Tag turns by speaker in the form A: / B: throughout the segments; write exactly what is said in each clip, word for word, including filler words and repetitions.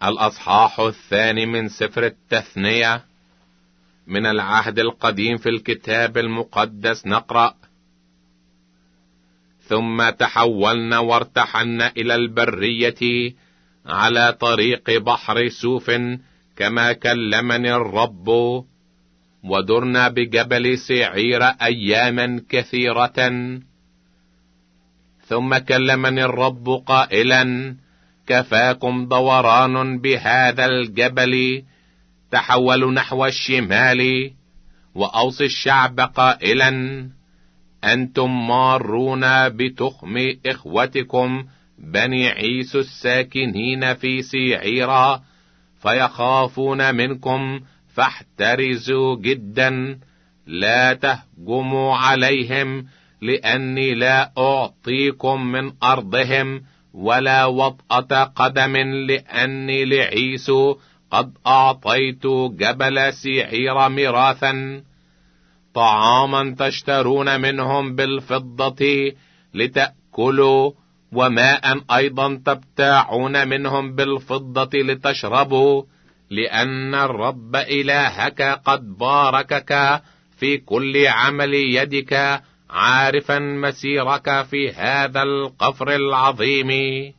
A: الأصحاح الثاني من سفر التثنية. من العهد القديم في الكتاب المقدس نقرأ: ثم تحولنا وارتحلنا إلى البرية على طريق بحر سوف كما كلمني الرب، ودرنا بجبل سعير أياما كثيرة. ثم كلمني الرب قائلا: كفاكم دوران بهذا الجبل، تحولوا نحو الشمال. وأوصي الشعب قائلا: أنتم مارون بتخم إخوتكم بني عيسو الساكنين في سعيرا، فيخافون منكم، فاحترزوا جدا، لا تهجموا عليهم، لأني لا أعطيكم من أرضهم ولا وطأة قدم، لأني لعيسو قد أعطيت جبل سعير ميراثا. طعاما تشترون منهم بالفضة لتأكلوا، وماء أيضا تبتاعون منهم بالفضة لتشربوا، لأن الرب إلهك قد باركك في كل عمل يدك، عارفا مسيرك في هذا القفر العظيم.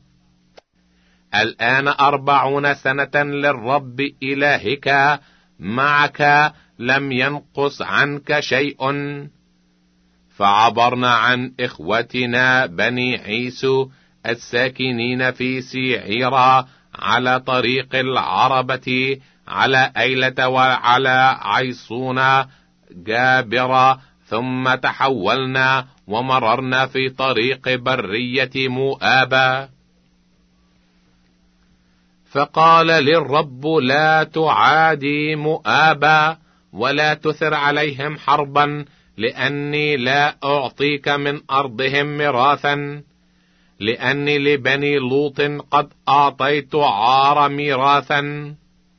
A: الآن أربعون سنة للرب إلهك معك، لم ينقص عنك شيء. فعبرنا عن إخوتنا بني عيسو الساكنين في سعيرا على طريق العربة، على أيلة وعلى عيصون جابرة، ثم تحولنا ومررنا في طريق برية مؤابة. فقال للرب: لا تعادي مؤابة ولا تثر عليهم حربا، لأني لا أعطيك من أرضهم ميراثا، لأني لبني لوط قد أعطيت عار ميراثا.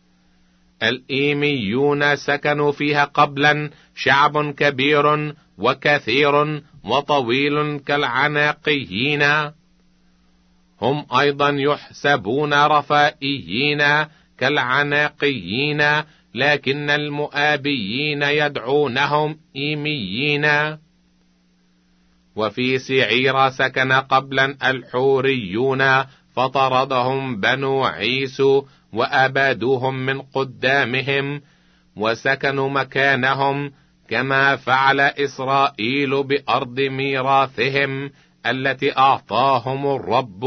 A: الإيميون سكنوا فيها قبلا، شعب كبير وكثير وطويل كالعناقيين، هم أيضا يحسبون رفائيين كالعناقيين، لكن المؤابيين يدعونهم إيميين. وفي سعير سكن قبلا الحوريون، فطردهم بنو عيسو وأبادوهم من قدامهم، وسكنوا مكانهم كما فعل إسرائيل بأرض ميراثهم التي أعطاهم الرب.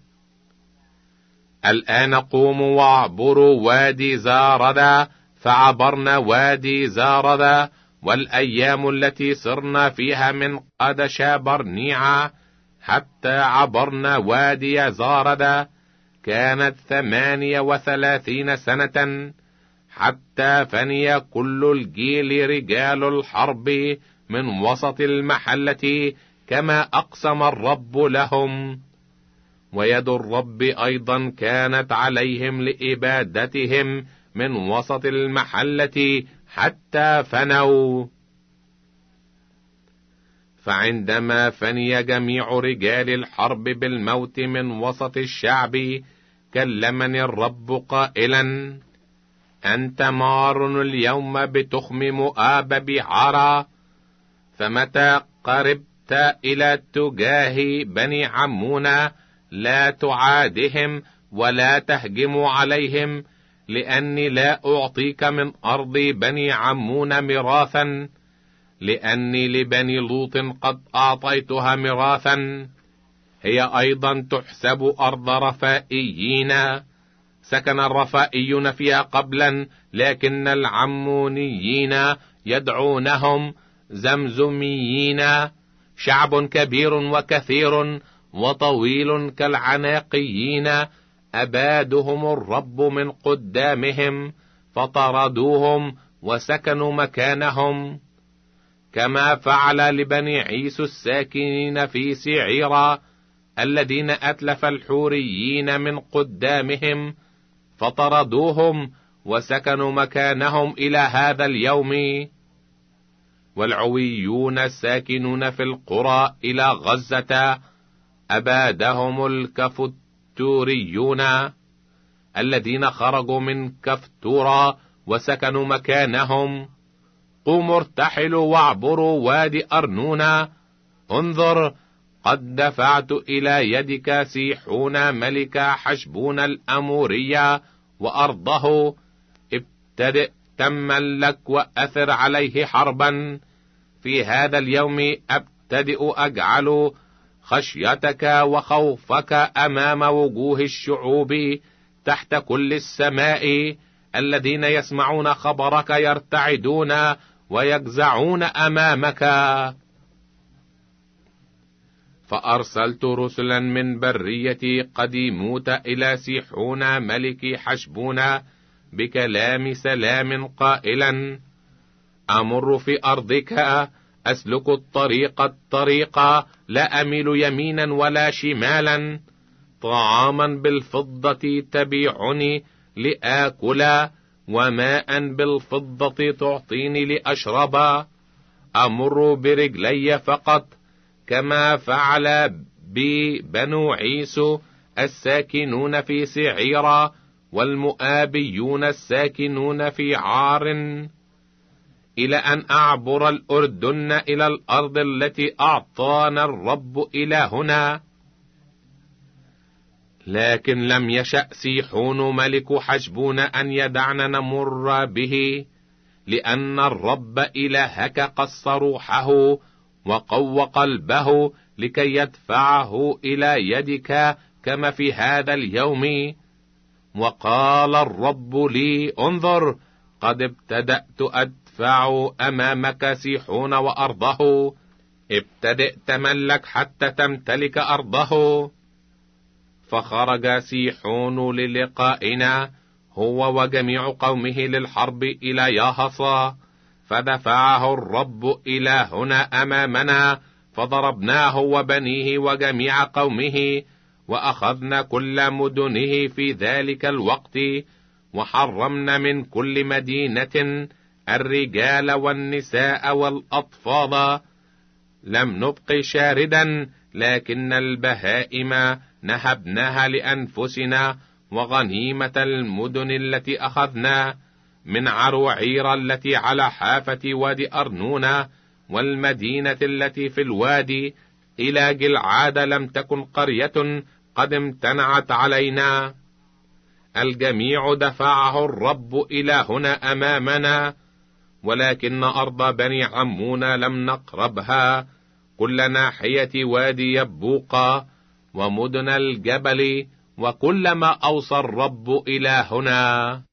A: الآن قوموا واعبروا وادي زاردا. فعبرنا وادي زاردا، والأيام التي صرنا فيها من قدش برنيعة حتى عبرنا وادي زاردا كانت ثمانية وثلاثين سنة، حتى فني كل الجيل رجال الحرب من وسط المحلة، كما أقسم الرب لهم. ويد الرب أيضا كانت عليهم لإبادتهم من وسط المحلة حتى فنوا. فعندما فني جميع رجال الحرب بالموت من وسط الشعب، كلمني الرب قائلا: أنت مار اليوم بتخم مؤاب بعرى، فمتى قربت إلى تجاه بني عمون لا تعادهم ولا تهجم عليهم، لأني لا أعطيك من أرض بني عمون ميراثا، لأني لبني لوط قد أعطيتها ميراثا. هي أيضا تحسب أرض رفائيين، سكن الرفائيون فيها قبلا، لكن العمونيين يدعونهم زمزميين، شعب كبير وكثير وطويل كالعناقيين، أبادهم الرب من قدامهم، فطردوهم وسكنوا مكانهم، كما فعل لبني عيسو الساكنين في سعيرا، الذين أتلف الحوريين من قدامهم، فطردوهم وسكنوا مكانهم إلى هذا اليوم. والعويون الساكنون في القرى إلى غزة أبادهم الكفتوريون، الذين خرجوا من كفتورا وسكنوا مكانهم: قوموا ارتحلوا واعبروا وادي أرنونا. انظر، قد دفعت إلى يدك سيحون ملك حشبون الأمورية وأرضه. ابتدئ تملك وأثر عليه حربا. في هذا اليوم أبتدئ أجعل خشيتك وخوفك أمام وجوه الشعوب تحت كل السماء. الذين يسمعون خبرك يرتعدون ويجزعون أمامك. فأرسلت رسلا من برية قديموت إلى سيحون ملك حشبون بكلام سلام قائلا: أمر في أرضك، أسلك الطريق الطريق، لا أميل يمينا ولا شمالا. طعاما بالفضة تبيعني لآكل، وماء بالفضة تعطيني لأشرب. أمر برجلي فقط، كما فعل بي بنو عيسو الساكنون في سعيرة، والمؤابيون الساكنون في عار، إلى أن أعبر الأردن إلى الأرض التي أعطانا الرب إلهنا. لكن لم يشأ سيحون ملك حشبون أن يدعنا نمر به، لأن الرب إلهك قص روحه وقوى قلبه لكي يدفعه إلى يدك كما في هذا اليوم. وقال الرب لي: انظر، قد ابتدأت أدفع أمامك سيحون وأرضه. ابتدئ تملك حتى تمتلك أرضه. فخرج سيحون للقائنا هو وجميع قومه للحرب إلى ياهصا، فدفعه الرب إلهنا أمامنا، فضربناه وبنيه وجميع قومه، وأخذنا كل مدنه في ذلك الوقت، وحرمنا من كل مدينة الرجال والنساء والأطفال. لم نبق شاردا، لكن البهائم نهبناها لأنفسنا، وغنيمة المدن التي أخذنا من عروعير التي على حافة وادي أرنونا، والمدينة التي في الوادي إلى جلعاد لم تكن قرية قد امتنعت علينا. الجميع دفعه الرب إلهنا أمامنا، ولكن أرض بني عمون لم نقربها، كل ناحية وادي يبوقا ومدن الجبل، وكل ما أوصى الرب إلهنا.